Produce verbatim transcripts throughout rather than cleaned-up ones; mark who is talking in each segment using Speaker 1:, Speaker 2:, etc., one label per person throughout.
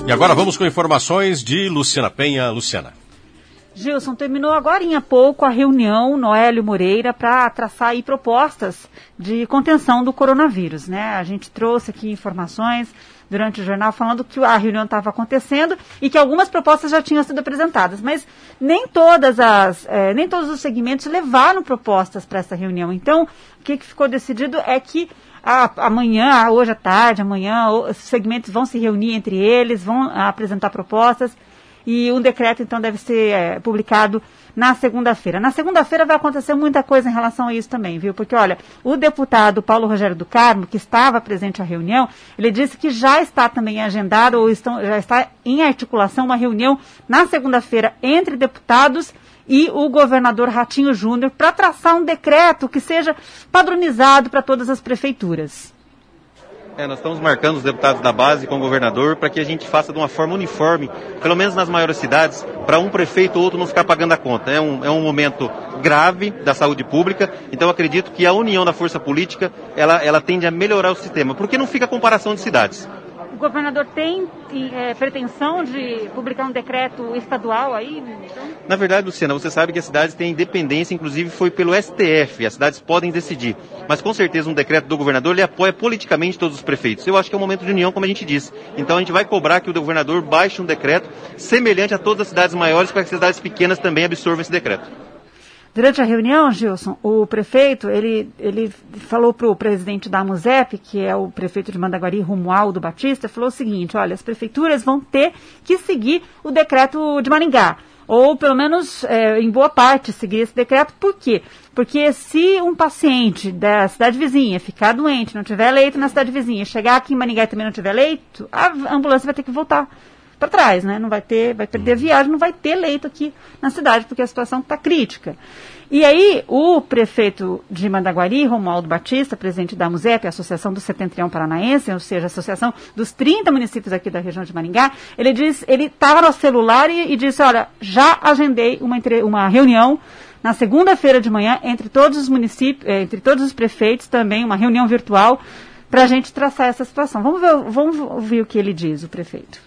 Speaker 1: E agora vamos com informações de Luciana Penha. Luciana.
Speaker 2: Gilson, terminou agora há pouco a reunião Noélio Moreira para traçar aí propostas de contenção do coronavírus, né? A gente trouxe aqui informações durante o jornal falando que a reunião estava acontecendo e que algumas propostas já tinham sido apresentadas, mas nem todas as, eh, nem todos os segmentos levaram propostas para essa reunião. Então, o que, que ficou decidido é que a, amanhã, hoje à tarde, amanhã, os segmentos vão se reunir entre eles, vão apresentar propostas. E um decreto, então, deve ser é, publicado na segunda-feira. Na segunda-feira vai acontecer muita coisa em relação a isso também, viu? Porque, olha, o deputado Paulo Rogério do Carmo, que estava presente à reunião, ele disse que já está também agendado ou estão, já está em articulação uma reunião na segunda-feira entre deputados e o governador Ratinho Júnior para traçar um decreto que seja padronizado para todas as prefeituras.
Speaker 3: É, nós estamos marcando os deputados da base com o governador para que a gente faça de uma forma uniforme, pelo menos nas maiores cidades, para um prefeito ou outro não ficar pagando a conta. É um, é um momento grave da saúde pública, então acredito que a união da força política, ela, ela tende a melhorar o sistema, porque não fica a comparação de cidades.
Speaker 2: O governador tem é, pretensão de publicar um decreto estadual aí? Então?
Speaker 3: Na verdade, Luciana, você sabe que as cidades têm independência, inclusive foi pelo S T F, as cidades podem decidir. Mas com certeza um decreto do governador, ele apoia politicamente todos os prefeitos. Eu acho que é um momento de união, como a gente disse. Então a gente vai cobrar que o governador baixe um decreto semelhante a todas as cidades maiores, para que as cidades pequenas também absorvam esse decreto.
Speaker 2: Durante a reunião, Gilson, o prefeito, ele, ele falou para o presidente da AMUSEP, que é o prefeito de Mandaguari, Romualdo Batista, falou o seguinte: olha, as prefeituras vão ter que seguir o decreto de Maringá, ou pelo menos, é, em boa parte, seguir esse decreto. Por quê? Porque se um paciente da cidade vizinha ficar doente, não tiver leito na cidade vizinha, chegar aqui em Maringá e também não tiver leito, a ambulância vai ter que voltar para trás, né? Não vai ter, vai perder a viagem, não vai ter leito aqui na cidade, porque a situação está crítica. E aí, o prefeito de Mandaguari, Romualdo Batista, presidente da AMUSEP, a Associação do Setentrião Paranaense, ou seja, a Associação dos trinta municípios aqui da região de Maringá, ele disse, ele estava no celular e, e disse, olha, já agendei uma, uma reunião na segunda-feira de manhã entre todos os municípios, entre todos os prefeitos, também uma reunião virtual, para a gente traçar essa situação. Vamos ver, vamos ouvir o que ele diz, o prefeito.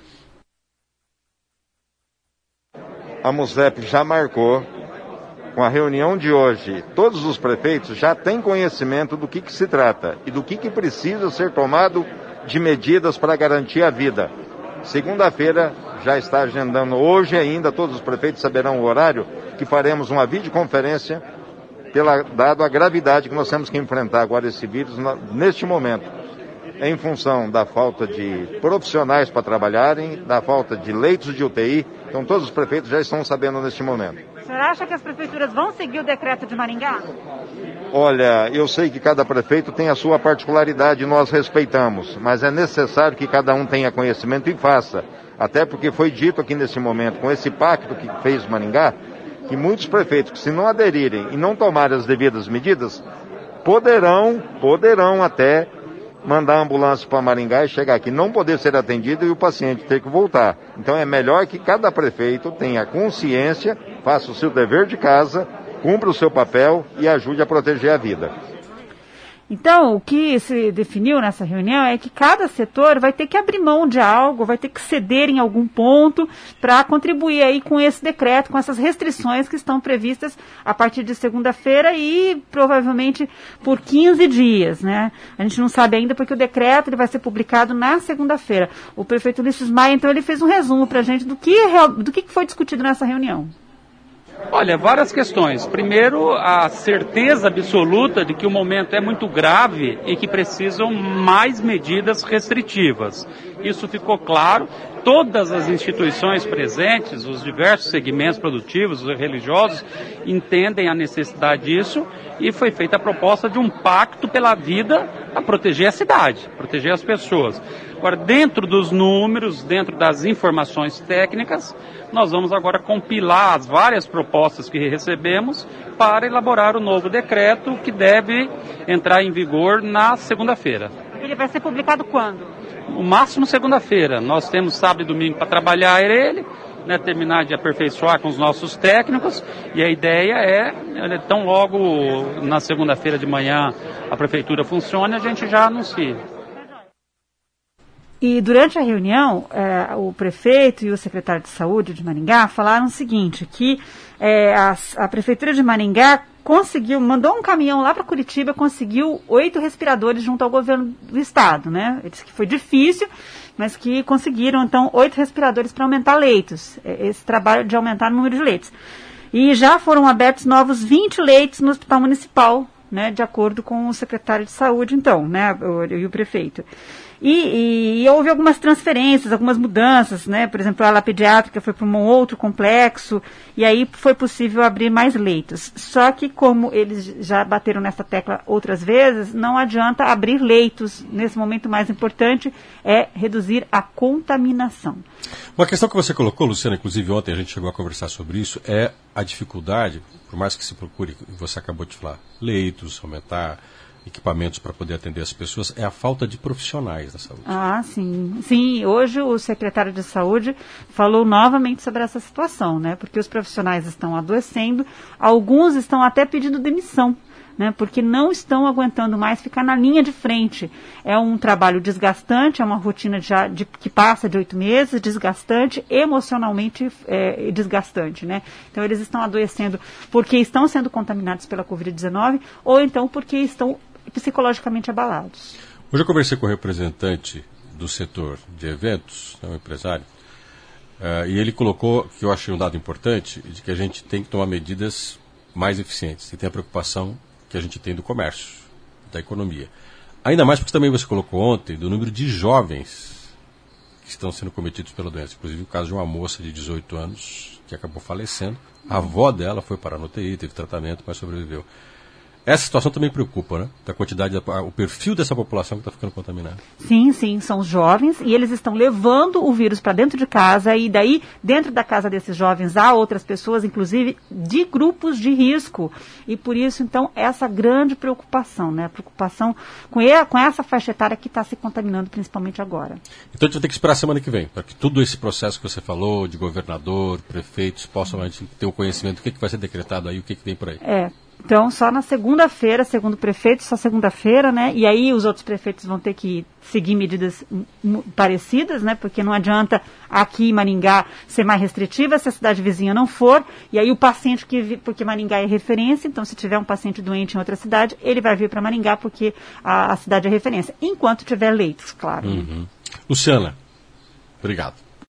Speaker 4: A AMUSEP já marcou, com a reunião de hoje, todos os prefeitos já têm conhecimento do que, que se trata e do que, que precisa ser tomado de medidas para garantir a vida. Segunda-feira já está agendando, hoje ainda todos os prefeitos saberão o horário, que faremos uma videoconferência, pela, dado a gravidade que nós temos que enfrentar agora esse vírus na, neste momento, em função da falta de profissionais para trabalharem, da falta de leitos de U T I. Então todos os prefeitos já estão sabendo neste momento.
Speaker 2: O senhor acha que as prefeituras vão seguir o decreto de Maringá?
Speaker 4: Olha, eu sei que cada prefeito tem a sua particularidade e nós respeitamos, mas é necessário que cada um tenha conhecimento e faça. Até porque foi dito aqui nesse momento, com esse pacto que fez Maringá, que muitos prefeitos que se não aderirem e não tomarem as devidas medidas, poderão, poderão até mandar a ambulância para Maringá e chegar aqui, não poder ser atendido e o paciente ter que voltar. Então é melhor que cada prefeito tenha consciência, faça o seu dever de casa, cumpra o seu papel e ajude a proteger a vida.
Speaker 2: Então, o que se definiu nessa reunião é que cada setor vai ter que abrir mão de algo, vai ter que ceder em algum ponto para contribuir aí com esse decreto, com essas restrições que estão previstas a partir de segunda-feira e provavelmente por quinze dias, né? A gente não sabe ainda porque o decreto ele vai ser publicado na segunda-feira. O prefeito Ulisses Maia, então, ele fez um resumo para a gente do que, do que foi discutido nessa reunião.
Speaker 5: Olha, várias questões. Primeiro, a certeza absoluta de que o momento é muito grave e que precisam mais medidas restritivas. Isso ficou claro. Todas as instituições presentes, os diversos segmentos produtivos, os religiosos, entendem a necessidade disso e foi feita a proposta de um pacto pela vida a proteger a cidade, proteger as pessoas. Agora, dentro dos números, dentro das informações técnicas, nós vamos agora compilar as várias propostas que recebemos para elaborar o novo decreto que deve entrar em vigor na segunda-feira.
Speaker 2: Ele vai ser publicado quando?
Speaker 5: O máximo segunda-feira. Nós temos sábado e domingo para trabalhar ele, né, terminar de aperfeiçoar com os nossos técnicos, e a ideia é, tão logo na segunda-feira de manhã a prefeitura funcione, a gente já anuncia.
Speaker 2: E durante a reunião, é, o prefeito e o secretário de saúde de Maringá falaram o seguinte, que é, a, a prefeitura de Maringá conseguiu, mandou um caminhão lá para Curitiba, conseguiu oito respiradores junto ao governo do estado, né? Ele disse que foi difícil, mas que conseguiram, então, oito respiradores para aumentar leitos, esse trabalho de aumentar o número de leitos. E já foram abertos novos vinte leitos no Hospital Municipal, né, de acordo com o secretário de saúde, então, né, o, e o prefeito. E, e, e houve algumas transferências, algumas mudanças, né, por exemplo, a ala pediátrica foi para um outro complexo, e aí foi possível abrir mais leitos. Só que, como eles já bateram nessa tecla outras vezes, não adianta abrir leitos. Nesse momento, o mais importante é reduzir a contaminação.
Speaker 1: Uma questão que você colocou, Luciana, inclusive ontem a gente chegou a conversar sobre isso, é a dificuldade, por mais que se procure, você acabou de falar, leitos, aumentar equipamentos para poder atender as pessoas, é a falta de profissionais da saúde.
Speaker 2: Ah, sim. Sim, hoje o secretário de saúde falou novamente sobre essa situação, né? Porque os profissionais estão adoecendo, alguns estão até pedindo demissão, né? Porque não estão aguentando mais ficar na linha de frente. É um trabalho desgastante, é uma rotina de, de, que passa de oito meses, desgastante, emocionalmente é, desgastante, né? Então eles estão adoecendo porque estão sendo contaminados pela covid dezenove ou então porque estão psicologicamente abalados.
Speaker 1: Hoje eu conversei com o representante do setor de eventos, é um empresário, uh, e ele colocou, que eu achei um dado importante, de que a gente tem que tomar medidas mais eficientes. E tem a preocupação que a gente tem do comércio, da economia. Ainda mais porque também você colocou ontem do número de jovens que estão sendo cometidos pela doença. Inclusive o caso de uma moça de dezoito anos que acabou falecendo. A avó dela foi parar no U T I, teve tratamento, mas sobreviveu. Essa situação também preocupa, né? Da quantidade, o perfil dessa população que está ficando contaminada.
Speaker 2: Sim, sim, são os jovens e eles estão levando o vírus para dentro de casa e daí, dentro da casa desses jovens, há outras pessoas, inclusive de grupos de risco. E por isso, então, essa grande preocupação, né? A preocupação com, a, com essa faixa etária que está se contaminando, principalmente agora.
Speaker 1: Então a gente vai ter que esperar a semana que vem, para que todo esse processo que você falou, de governador, prefeitos, possam a gente ter o conhecimento do que, que vai ser decretado aí, o que, que vem por aí.
Speaker 2: É. Então, só na segunda-feira, segundo o prefeito, só segunda-feira, né? E aí os outros prefeitos vão ter que seguir medidas parecidas, né? Porque não adianta aqui em Maringá ser mais restritiva se a cidade vizinha não for. E aí o paciente que... Porque Maringá é referência, então se tiver um paciente doente em outra cidade, ele vai vir para Maringá porque a, a cidade é referência. Enquanto tiver leitos, claro.
Speaker 1: Uhum. Luciana, obrigado.